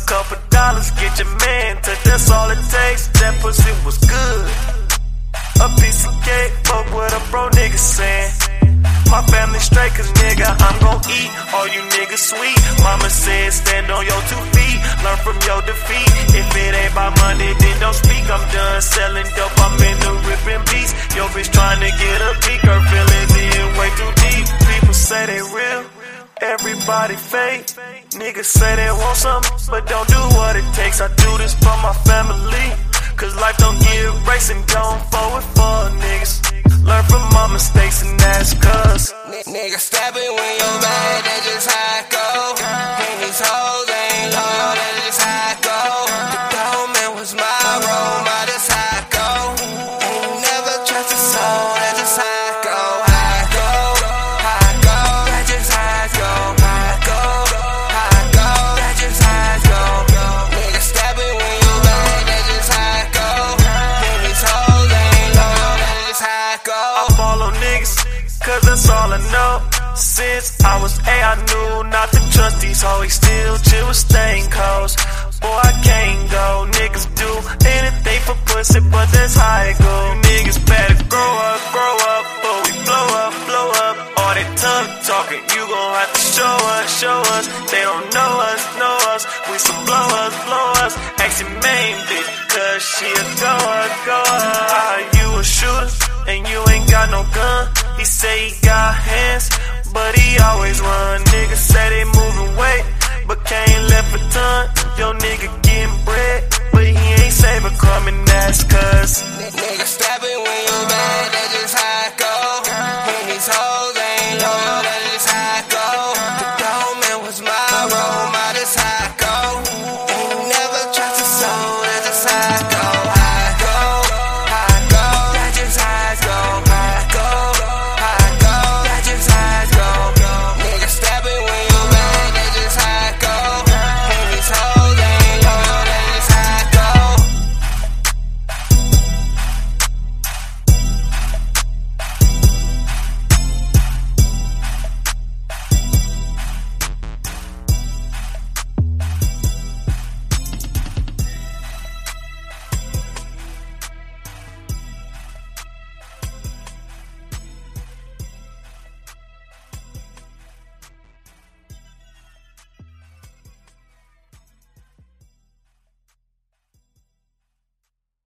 couple dollars, get your man to, that's all it takes. That pussy was good. A piece of cake, fuck what a bro nigga saying. My family straight, cause nigga, I'm gon' eat. All you niggas sweet. Mama said stand on your 2 feet, learn from your defeat. If it ain't about money, then don't speak. I'm done selling dope, I'm in the ripping beats. Yo bitch trying to get a peek, her feelings in way too deep. People say they real, everybody fake. Niggas say they want something, but don't do what it takes. I do this for my family, cause life don't give breaks and going forward for niggas. Learn from my mistakes and that's cuz nigga stabbing when you're mad, that's just how it go. And these hoes ain't loyal, that's just how it go. The dope man was my role model, that's how it go. Ain't never trust a soul, that's just how it go. How it go, how it go, that's just how it go. How it go, how it go, that's just how it go. Nigga stabbing when you're mad, that's just how it go. And these hoes ain't loyal, that's just how it go. I follow niggas, cause that's all I know. Since I was A, I knew not to trust these hoes. Still chill with stain codes. Boy, I can't go. Niggas do anything for pussy, but that's how it go. Niggas better grow up, before we blow up. All that tough talking, you gon' have to show us. They don't know us. We some blowers. Ask your main bitch, cause she a goer. You a shooter, and you ain't got no gun. He say he got hands, but he always run. Niggas say they moving weight, but can't left a ton. Yo nigga getting bread, but he ain't saving coming out.